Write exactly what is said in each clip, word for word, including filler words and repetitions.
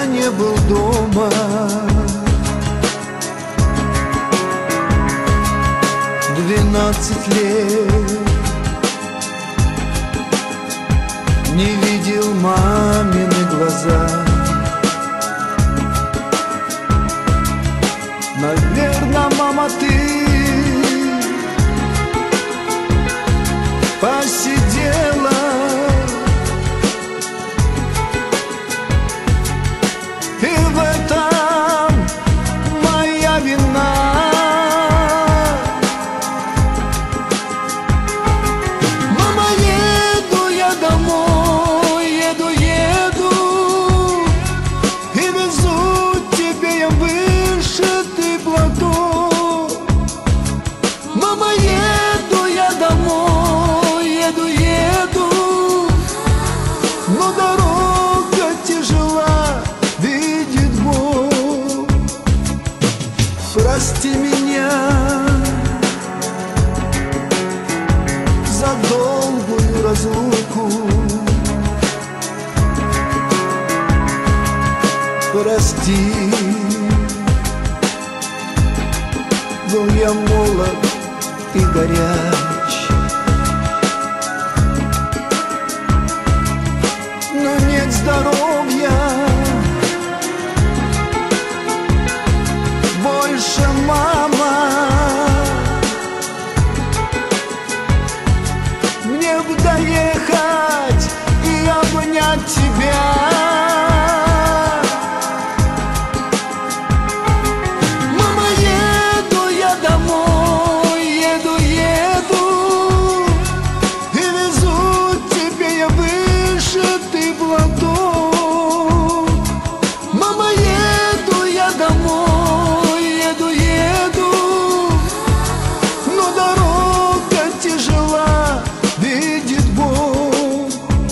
я не был дома. Двенадцать лет не видел мамины глаза. Наверно, мама, ты посидела, и в этом моя вина. Мама, еду я домой, еду, еду, и везу тебе я вышитый платок. Мама, еду я домой, еду, еду, но дорога тяжела, видит Бог. Прости меня за долгую разлуку, прости, был я молод и горяч, но нет здоровья больше, мама. Мне бы доехать и обнять тебя. Мама, еду я домой, еду, еду, и везу тебе я вышитый платок. Мама, еду я домой, еду, еду, но дорога тяжела, видит Бог.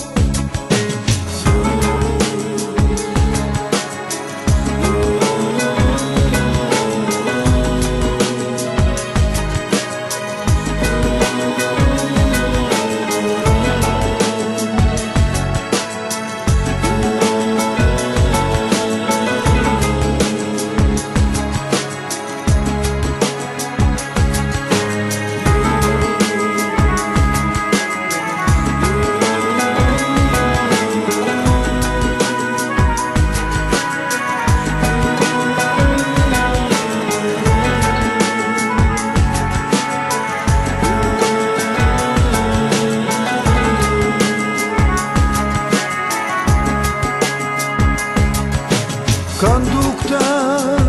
Кондуктор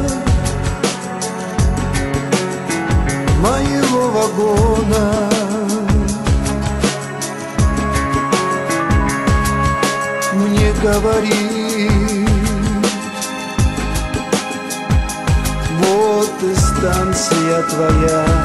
моего вагона мне говорит: вот и станция твоя.